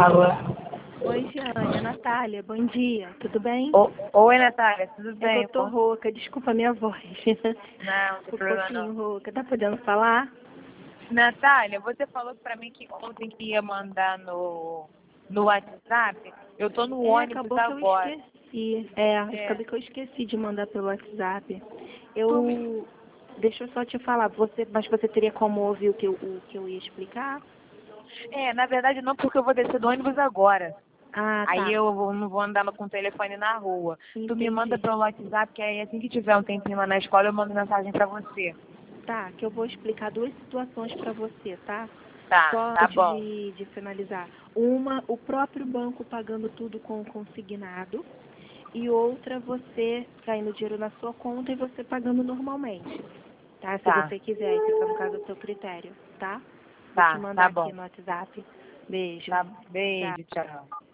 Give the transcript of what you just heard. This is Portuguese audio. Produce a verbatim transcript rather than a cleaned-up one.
Alô? Oi, Jane, é Natália, bom dia, tudo bem? O, oi, Natália, tudo É que bem? eu tô rouca, desculpa a minha voz. Não, não tem Um problema pouquinho não. rouca, tá podendo falar? Natália, você falou pra mim que ontem que ia mandar no, no WhatsApp. Eu tô no É, ônibus acabou que eu agora. esqueci. É, É. acabei que eu esqueci de mandar pelo WhatsApp. Tu me... Eu... Deixa eu só te falar, você, mas você teria como ouvir o que eu, o que eu ia explicar? É, na verdade não, porque eu vou descer do ônibus agora. Ah, Aí tá. eu vou- não vou andar com o telefone na rua. Tu me manda Entendi. pelo WhatsApp, que aí assim que tiver um tempinho lá na escola, eu mando mensagem pra você. Tá, que eu vou explicar duas situações para você, tá? Tá, Só tá antes bom. de, de finalizar. Uma, o próprio banco pagando tudo com o consignado. E outra, você caindo dinheiro na sua conta e você pagando normalmente. Tá? Se Tá, você quiser, aí fica no caso do seu critério, tá? Vou te tá, mandar tá aqui bom. no WhatsApp. Beijo. Tá, Tchau. beijo, tchau.